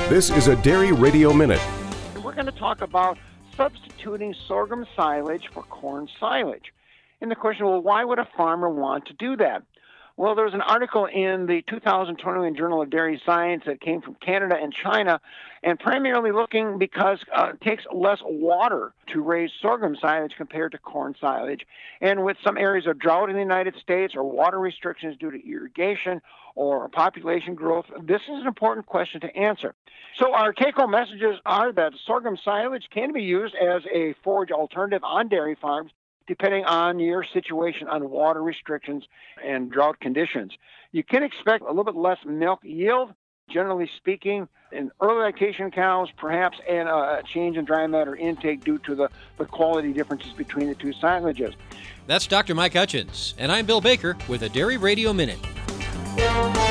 This is a Dairy Radio Minute. We're going to talk about substituting sorghum silage for corn silage. And the question, well, why would a farmer want to do that? Well, there was an article in the 2021 Journal of Dairy Science that came from Canada and China, and primarily looking because it takes less water to raise sorghum silage compared to corn silage. And with some areas of drought in the United States or water restrictions due to irrigation or population growth, this is an important question to answer. So our take-home messages are that sorghum silage can be used as a forage alternative on dairy farms, depending on your situation on water restrictions and drought conditions. You can expect a little bit less milk yield, generally speaking, in early lactation cows, perhaps, and a change in dry matter intake due to the quality differences between the two silages. That's Dr. Mike Hutchins, and I'm Bill Baker with a Dairy Radio Minute.